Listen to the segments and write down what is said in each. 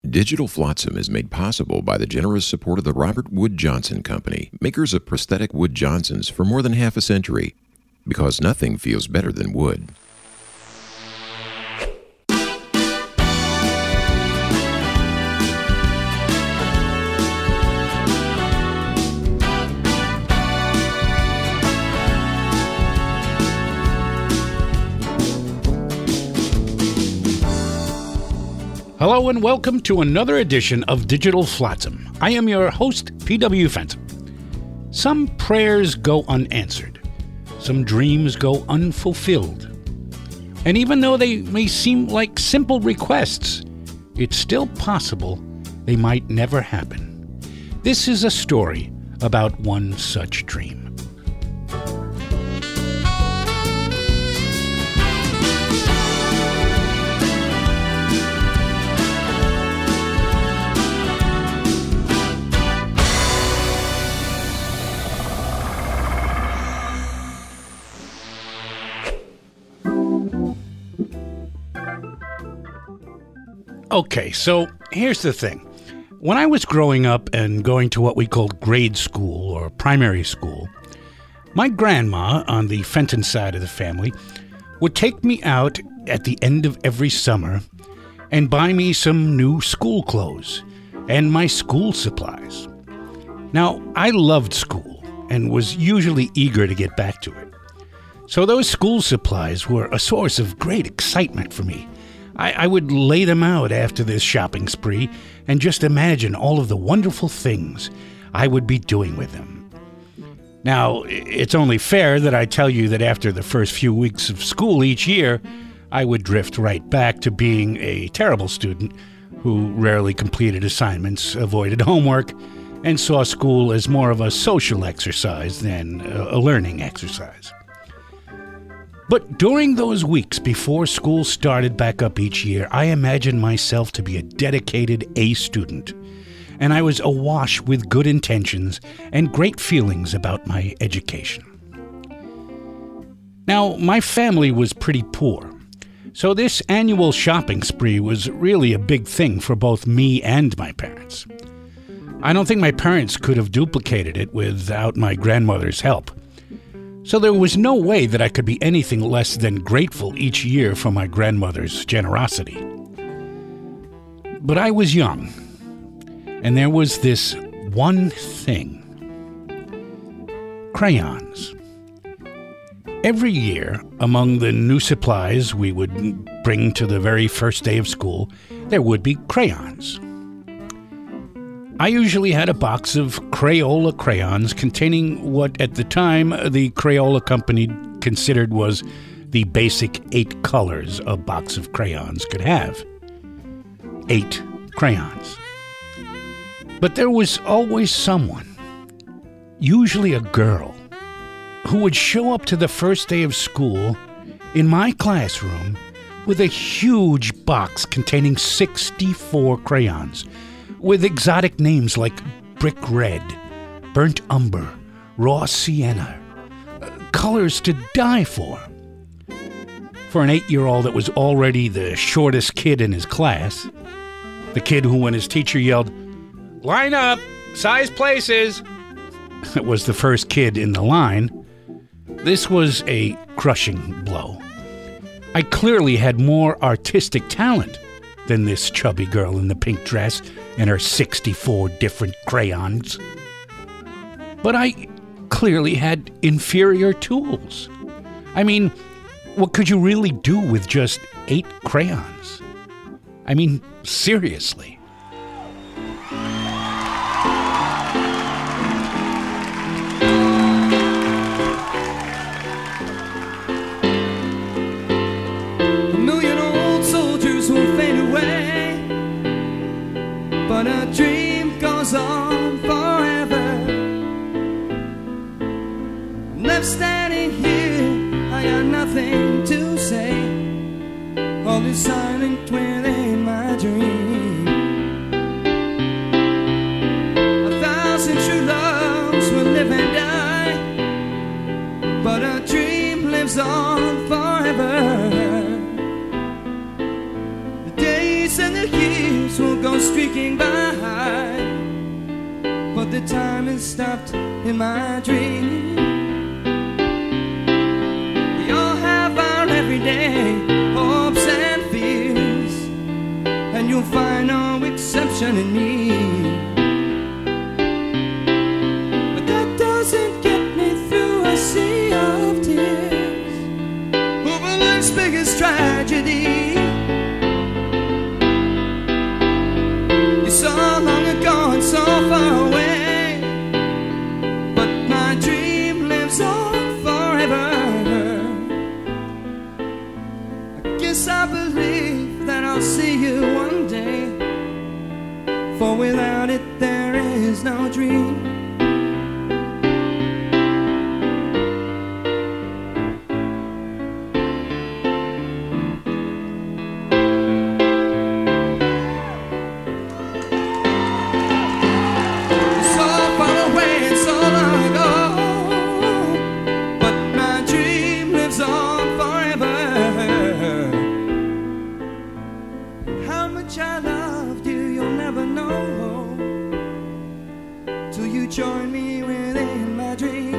Digital Flotsam is made possible by the generous support of the Robert Wood Johnson Company, makers of prosthetic Wood Johnsons for more than half a century, because nothing feels better than wood. Hello and welcome to another edition of Digital Flotsam. I am your host, P.W. Fenton. Some prayers go unanswered. Some dreams go unfulfilled. And even though they may seem like simple requests, it's still possible they might never happen. This is a story about one such dream. Okay, so here's the thing. When I was growing up and going to what we called grade school or primary school, my grandma on the Fenton side of the family would take me out at the end of every summer and buy me some new school clothes and my school supplies. Now, I loved school and was usually eager to get back to it. So those school supplies were a source of great excitement for me. I would lay them out after this shopping spree and just imagine all of the wonderful things I would be doing with them. Now, it's only fair that I tell you that after the first few weeks of school each year, I would drift right back to being a terrible student who rarely completed assignments, avoided homework, and saw school as more of a social exercise than a learning exercise. But during those weeks before school started back up each year, I imagined myself to be a dedicated A student, and I was awash with good intentions and great feelings about my education. Now, my family was pretty poor, so this annual shopping spree was really a big thing for both me and my parents. I don't think my parents could have duplicated it without my grandmother's help. So there was no way that I could be anything less than grateful each year for my grandmother's generosity. But I was young, and there was this one thing. Crayons. Every year, among the new supplies we would bring to the very first day of school, there would be crayons. I usually had a box of Crayola crayons containing what at the time the Crayola company considered was the basic 8 colors a box of crayons could have. 8 crayons. But there was always someone, usually a girl, who would show up to the first day of school in my classroom with a huge box containing 64 crayons, with exotic names like Brick Red, Burnt Umber, Raw Sienna, colors to die for. For an 8-year-old that was already the shortest kid in his class, the kid who, when his teacher yelled, "Line up, size places," was the first kid in the line, this was a crushing blow. I clearly had more artistic talent than this chubby girl in the pink dress and her 64 different crayons. But I clearly had inferior tools. I mean, what could you really do with just 8 crayons? I mean, seriously. But a dream goes on forever. Left standing here, I got nothing to say. Only silent within my dream. 1,000 true loves will live and die, but a dream lives on forever. The days and the years will go straight streaking by, but the time is stopped in my dream. We all have our everyday hopes and fears, and you'll find no exception in me. But that doesn't get me through a sea of tears over life's biggest tragedy. So long ago and so far away, but my dream lives on forever. I guess I believe that I'll see you one day, for without it there is no dream. I loved you, you'll never know till you join me within my dream.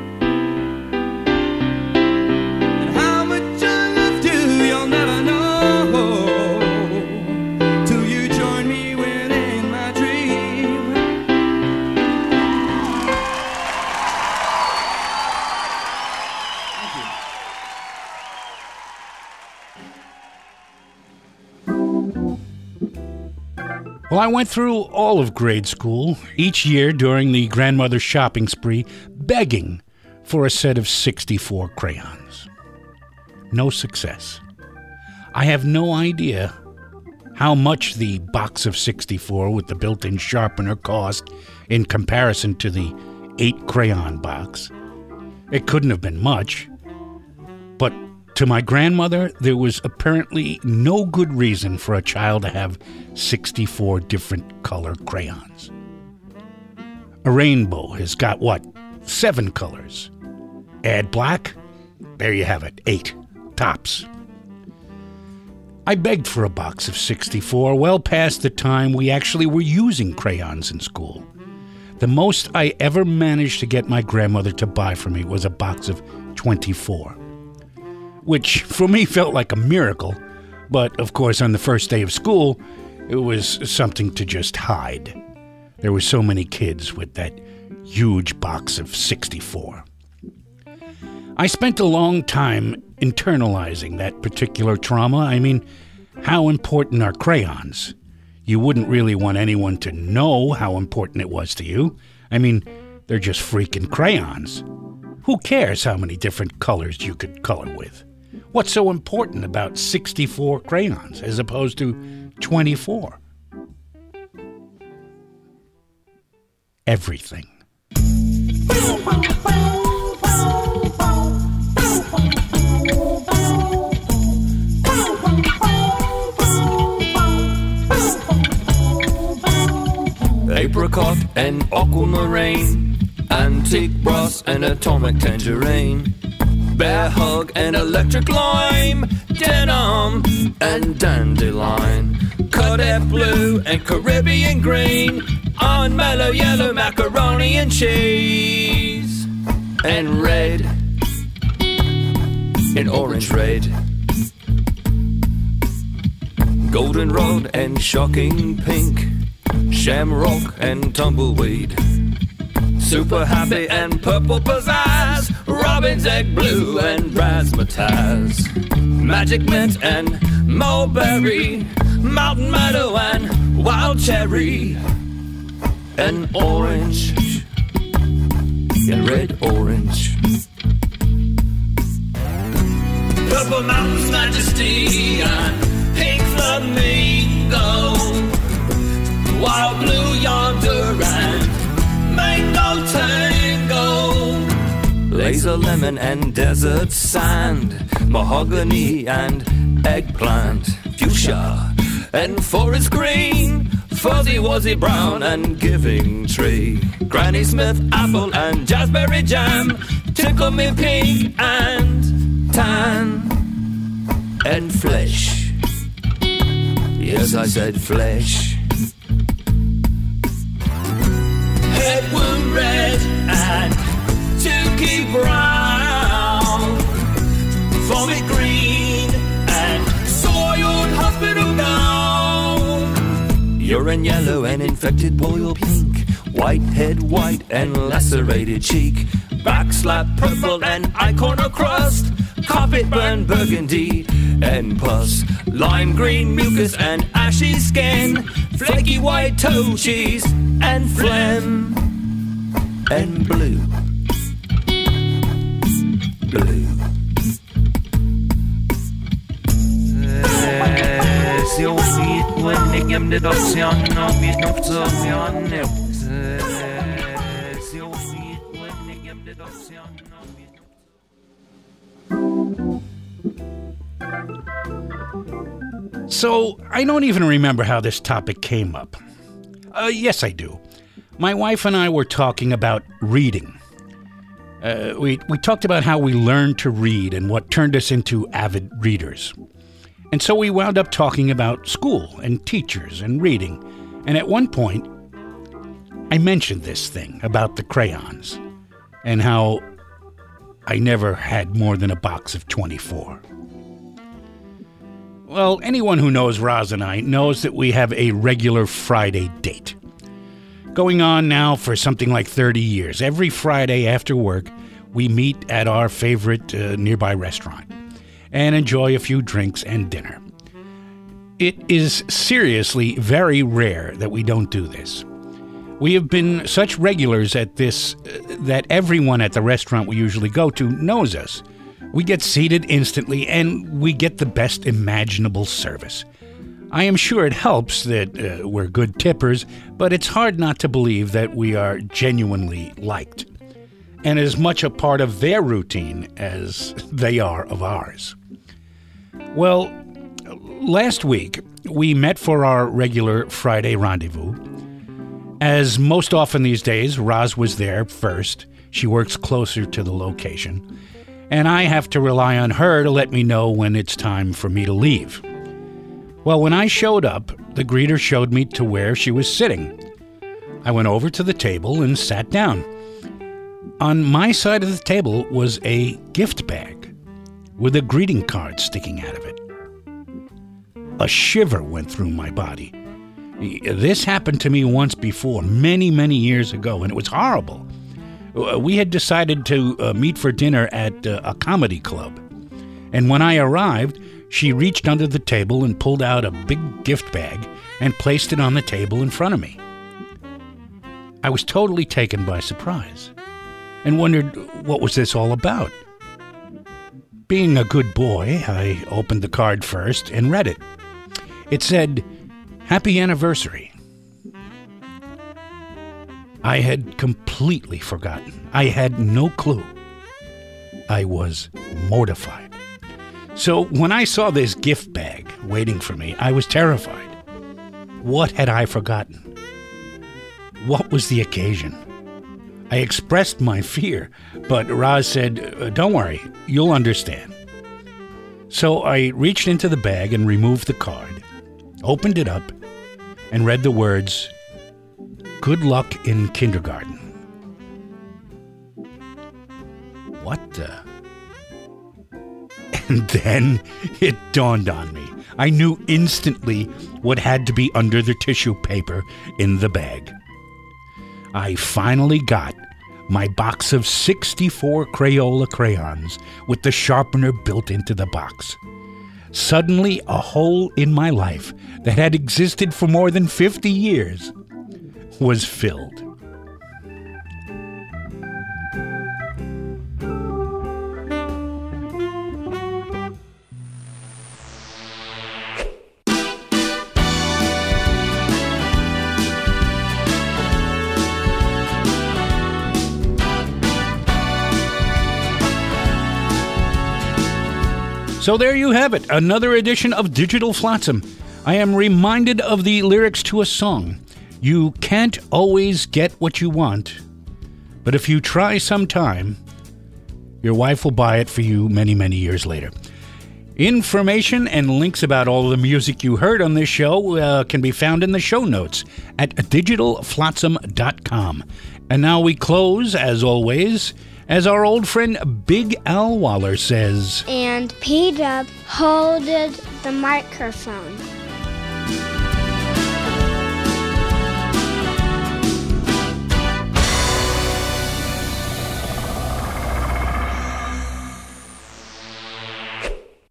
And how much I loved you, you'll never know till you join me within my dream. Thank you. Well, I went through all of grade school, each year during the grandmother's shopping spree, begging for a set of 64 crayons. No success. I have no idea how much the box of 64 with the built-in sharpener cost in comparison to the 8-crayon box. It couldn't have been much, but to my grandmother, there was apparently no good reason for a child to have 64 different color crayons. A rainbow has got, 7 colors. Add black, there you have it, 8, tops. I begged for a box of 64 well past the time we actually were using crayons in school. The most I ever managed to get my grandmother to buy for me was a box of 24. Which for me felt like a miracle, but of course on the first day of school, it was something to just hide. There were so many kids with that huge box of 64. I spent a long time internalizing that particular trauma. I mean, how important are crayons? You wouldn't really want anyone to know how important it was to you. I mean, they're just freaking crayons. Who cares how many different colors you could color with? What's so important about 64 crayons as opposed to 24? Everything. Apricot and aquamarine, antique brass and atomic tangerine, bear hug and electric lime, denim and dandelion, cadet blue and Caribbean green, on mellow yellow macaroni and cheese, and red and orange red, goldenrod and shocking pink, shamrock and tumbleweed, super happy and purple pizzazz, robin's egg blue and razzmatazz, magic mint and mulberry, mountain meadow and wild cherry, and orange and red orange, purple mountain's majesty and pink flamingo, wild blue yonder and mango tango, laser lemon and desert sand, mahogany and eggplant, fuchsia and forest green, fuzzy wuzzy brown and giving tree, Granny Smith apple and jazzberry jam, tickle me pink and tan, and flesh. Yes, I said flesh. urine yellow and infected boil pink, white head white and lacerated cheek, back slap purple and eye-corner crust, carpet burn burgundy and pus, lime green mucus and ashy skin, flaky white toe cheese and phlegm, and blue. So, I don't even remember how this topic came up. Yes, I do. My wife and I were talking about reading. We talked about how we learned to read and what turned us into avid readers. And so we wound up talking about school and teachers and reading. And at one point, I mentioned this thing about the crayons and how I never had more than a box of 24. Well, anyone who knows Roz and I knows that we have a regular Friday date. Going on now for something like 30 years. Every Friday after work, we meet at our favorite nearby restaurant and enjoy a few drinks and dinner. It is seriously very rare that we don't do this. We have been such regulars at this that everyone at the restaurant we usually go to knows us. We get seated instantly and we get the best imaginable service. I am sure it helps that we're good tippers, but it's hard not to believe that we are genuinely liked and as much a part of their routine as they are of ours. Well, last week, we met for our regular Friday rendezvous. As most often these days, Roz was there first. She works closer to the location. And I have to rely on her to let me know when it's time for me to leave. Well, when I showed up, the greeter showed me to where she was sitting. I went over to the table and sat down. On my side of the table was a gift bag with a greeting card sticking out of it. A shiver went through my body. This happened to me once before, many, many years ago, and it was horrible. We had decided to meet for dinner at a comedy club. And when I arrived, she reached under the table and pulled out a big gift bag and placed it on the table in front of me. I was totally taken by surprise and wondered what was this all about. Being a good boy, I opened the card first and read it. It said, "Happy Anniversary." I had completely forgotten. I had no clue. I was mortified. So when I saw this gift bag waiting for me, I was terrified. What had I forgotten? What was the occasion? I expressed my fear, but Roz said, "Don't worry, you'll understand." So I reached into the bag and removed the card, opened it up, and read the words, "Good luck in kindergarten." What the? And then it dawned on me. I knew instantly what had to be under the tissue paper in the bag. I finally got my box of 64 Crayola crayons with the sharpener built into the box. Suddenly, a hole in my life that had existed for more than 50 years was filled. So there you have it, another edition of Digital Flotsam. I am reminded of the lyrics to a song. You can't always get what you want, but if you try sometime, your wife will buy it for you many, many years later. Information and links about all the music you heard on this show can be found in the show notes at digitalflotsam.com. And now we close, as always, as our old friend Big Al Waller says. And P-Dub holded the microphone.